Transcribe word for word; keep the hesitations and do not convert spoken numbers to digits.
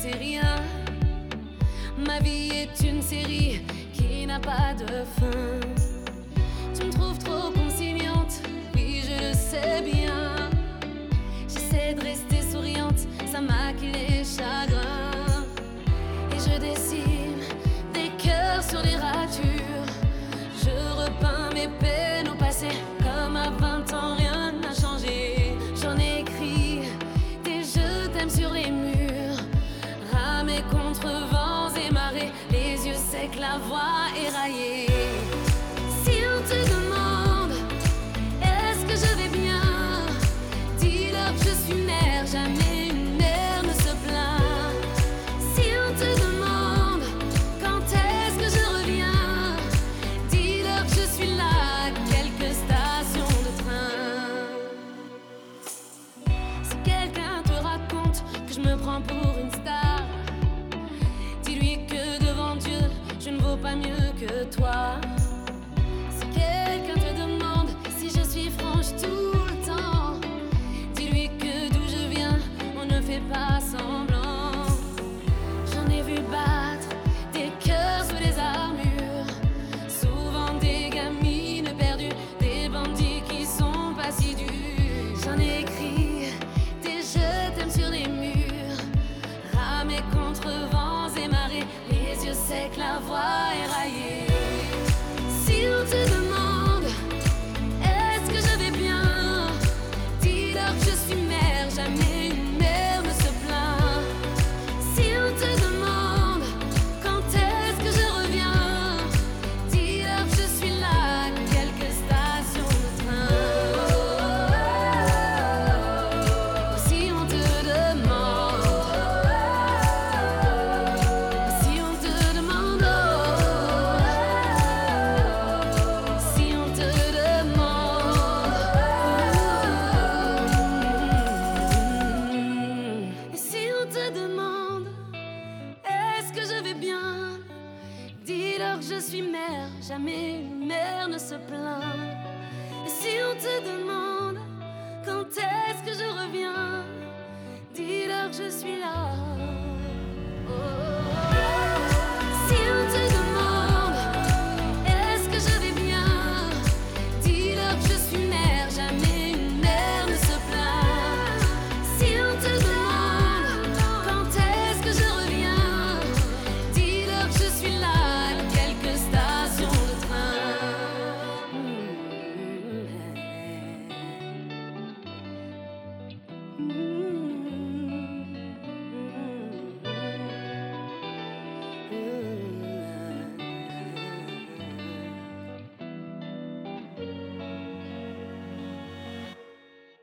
sais rien. Ma vie est une série qui n'a pas de fin. Tu me trouves trop conciliante, oui je le sais bien. J'essaie de rester souriante, ça maquille les chagrins. Et je dessine des cœurs sur les ratures. Je repeins mes peines au passé, comme à vingt ans rien n'a changé. J'en ai écrit des je t'aime sur les murs, ramé contre vents et marées, les yeux secs, la voix éraillée. Si on te demande est-ce que je vais bien, dis-leur que je suis mère, jamais une mère ne se plaint. Si on te demande quand est-ce que je reviens, dis-leur que je suis là, quelques stations de train. Si quelqu'un te raconte que je me prends pour une star, dis-lui que devant Dieu, je ne vaux pas mieux que toi. Si quelqu'un te demande si je suis franche tout le temps, dis-lui que d'où je viens, on ne fait pas semblant. J'en ai vu battre des cœurs sous les armures, souvent des gamines perdues, des bandits qui sont pas si durs. J'en ai écrit des je t'aime sur les murs, ramé contre vents et marées, les yeux secs, la voix éraillée. Si on te demande est-ce que je vais bien, dis-leur que je suis mère, jamais une mère ne se plaint. Si on te demande quand est-ce que je reviens, dis-leur que je suis là, quelques stations de train. Si on te demande, si on te demande, si on te demande, et si on te demande est-ce que je vais bien, dis-leur que je suis mère, jamais une mère ne se plaint. Et si on te demande quand est-ce que je reviens, dis-leur que je suis là.